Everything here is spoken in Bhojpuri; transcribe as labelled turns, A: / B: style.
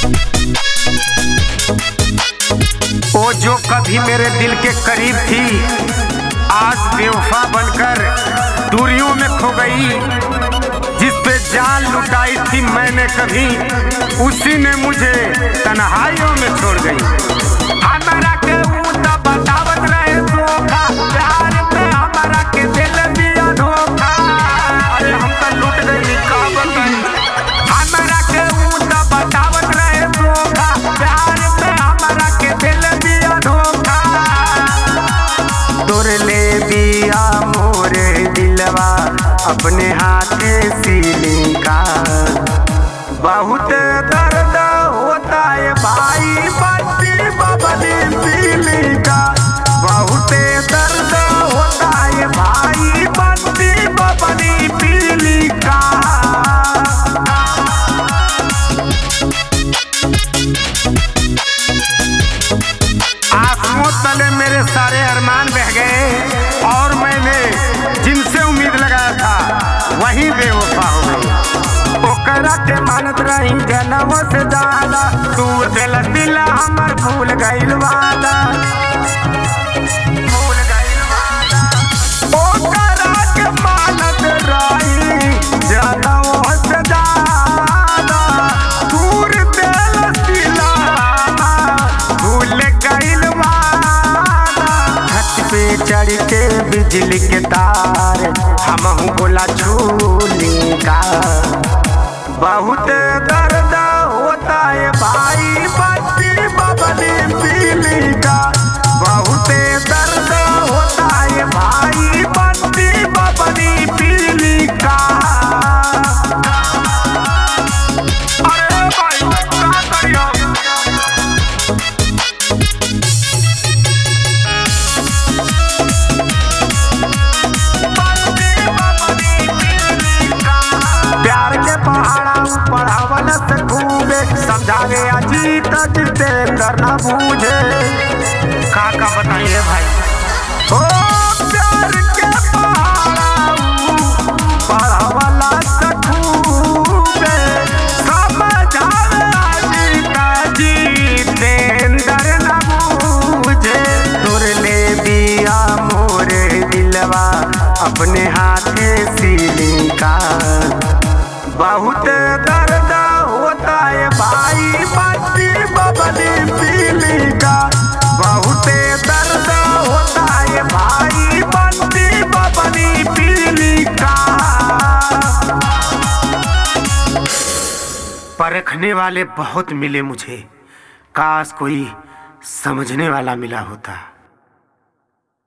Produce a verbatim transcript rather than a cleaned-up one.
A: वो जो कभी मेरे दिल के करीब थी, आज बेवफा बनकर दूरियों में खो गई। जिस पे जान लुटाई थी मैंने कभी, उसी ने मुझे तन्हाइयों में छोड़ गई। हमारा के ऊँचा बतावत रहे धोखा, प्यार पे हमारा के दिल दिया धोखा। अरे हम तो लुट गई का बताई। हमारा के ऊँचा बतावत रहे धोखा, प्यार पे हमारा के दिल दिया धोखा। तोर ले दिया मोरे दिलवा अपने हाथे सीने का। बहुत दर्द होता है भाई बच्ची बबली पीली का। बहुत दर्द होता है भाई बच्ची बबली पीली का। आसमों तले मेरे सारे अरमान बह गए और मैंने जिनसे उम्मीद लगाया था वही बेवफा हो गई। ओकरा के मानत रही जनमों से ज्यादा, तू दिल दिल हमर भूल गइल वादा। भूल गइल वादा। ओकरा के मानत रही जनमों से ज्यादा, दूर दिल दिल भूल गइल वादा। छत पे चढ़ के बिजली के तार हमहू बोला झूली का। बहुत दर्द होता है भाई बच्ची बबली पीली का। बहुत दर्द होता है भाई बच्ची बबली पीली का। अरे भाई क्या करियो। प्यार के पहाड़ा पढ़ावल से खूबे समझावे अजीत जितेंद्र न बूझे। का का बताइए भाई। ओ प्यार के पहाड़ा पढ़ावल से खूबे समझावे अजीत जितेंद्र न बूझे। तोर ले दिया मोरे दिलवा अपने हाथे सीने का। बहुत दर्द होता है भाई बच्ची बबली पीली का। बहुत दर्द होता है भाई बच्ची बबली पीली का। परखने वाले बहुत मिले मुझे, काश कोई समझने वाला मिला होता।